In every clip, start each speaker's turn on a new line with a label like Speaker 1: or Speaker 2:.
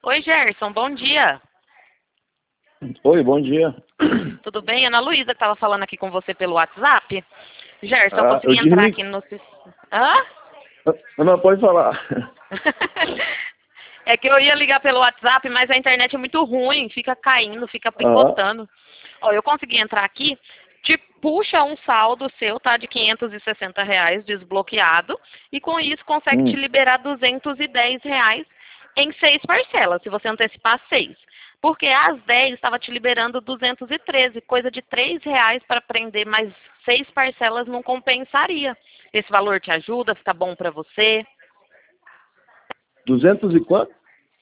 Speaker 1: Oi, Gerson, bom dia.
Speaker 2: Oi, bom dia.
Speaker 1: Tudo bem? Ana Luísa que estava falando aqui com você pelo WhatsApp. Gerson, eu
Speaker 2: Eu
Speaker 1: consegui entrar
Speaker 2: desligo.
Speaker 1: aqui no... Hã?
Speaker 2: Não, pode falar.
Speaker 1: É que eu ia ligar pelo WhatsApp, mas a internet é muito ruim, fica caindo, fica
Speaker 2: Ah,
Speaker 1: picotando. Ó, eu consegui entrar aqui, te puxa um saldo seu, tá, de R$ 560 desbloqueado, e com isso consegue te
Speaker 2: hum,
Speaker 1: liberar R$ 210 em 6 parcelas, se você antecipar 6. Porque às 10 estava te liberando 213, coisa de R$ 3 para prender mais 6 parcelas não compensaria. Esse valor te ajuda, fica bom para você.
Speaker 2: 200 e quanto?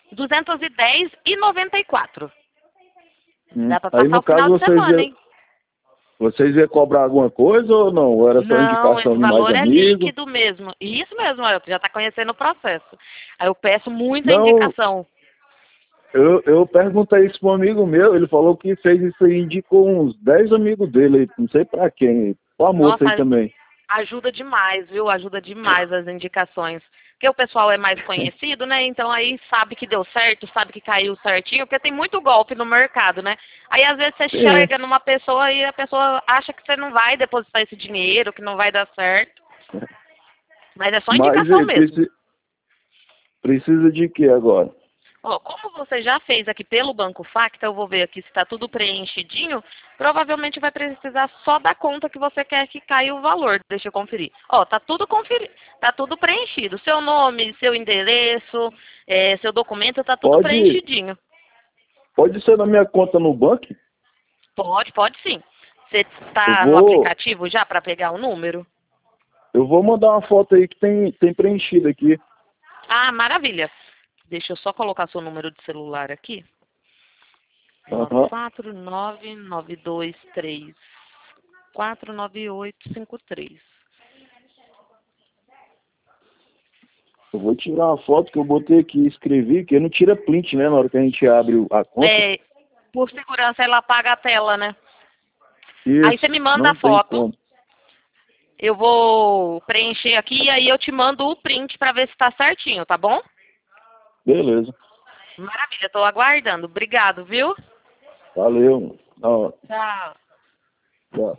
Speaker 1: 210,94. Dá para
Speaker 2: Aí,
Speaker 1: passar
Speaker 2: no
Speaker 1: o final
Speaker 2: caso,
Speaker 1: de semana, hein?
Speaker 2: vocês iam cobrar alguma coisa ou não? Ou era só
Speaker 1: Não,
Speaker 2: indicação
Speaker 1: esse
Speaker 2: de mais
Speaker 1: valor é
Speaker 2: amigos?
Speaker 1: líquido mesmo. Isso mesmo, ó, já está conhecendo o processo. Aí eu peço muita
Speaker 2: Não,
Speaker 1: indicação.
Speaker 2: eu perguntei isso para um amigo meu, ele falou que fez isso aí, indicou uns 10 amigos dele, aí, não sei pra quem, pra moça aí
Speaker 1: Nossa,
Speaker 2: também.
Speaker 1: ajuda demais, viu? Ajuda demais as indicações. Porque o pessoal é mais conhecido, né? Então aí sabe que deu certo, sabe que caiu certinho, porque tem muito golpe no mercado, né? Aí às vezes você
Speaker 2: Sim,
Speaker 1: chega numa pessoa e a pessoa acha que você não vai depositar esse dinheiro, que não vai dar certo. Mas é só
Speaker 2: mas
Speaker 1: indicação mesmo.
Speaker 2: precisa de quê agora?
Speaker 1: Ó, como você já fez aqui pelo Banco Facta, eu vou ver aqui se está tudo preenchidinho. Provavelmente vai precisar só da conta que você quer que caia o valor. Deixa eu conferir. Ó, tá tudo tá tudo preenchido. Seu nome, seu endereço, seu documento, tá tudo
Speaker 2: Pode,
Speaker 1: preenchidinho.
Speaker 2: pode ser na minha conta no banco?
Speaker 1: Pode sim. Você
Speaker 2: Eu
Speaker 1: está no
Speaker 2: vou,
Speaker 1: aplicativo já para pegar o número?
Speaker 2: eu vou mandar uma foto aí que tem preenchido aqui.
Speaker 1: Ah, maravilha. Deixa eu só colocar seu número de celular aqui. nove
Speaker 2: Aham.
Speaker 1: quatro nove nove dois três 49853.
Speaker 2: Eu vou tirar uma foto que eu botei aqui e escrevi, que não tira print, né, na hora que a gente abre a conta.
Speaker 1: É, por segurança, ela apaga a tela, né? Aí você
Speaker 2: Isso,
Speaker 1: me manda a
Speaker 2: não tem
Speaker 1: foto,
Speaker 2: como.
Speaker 1: eu vou preencher aqui e aí eu te mando o print para ver se tá certinho, tá bom?
Speaker 2: Beleza.
Speaker 1: Maravilha, tô aguardando. Obrigado, viu?
Speaker 2: Valeu. Ó,
Speaker 1: Tchau.
Speaker 2: tchau.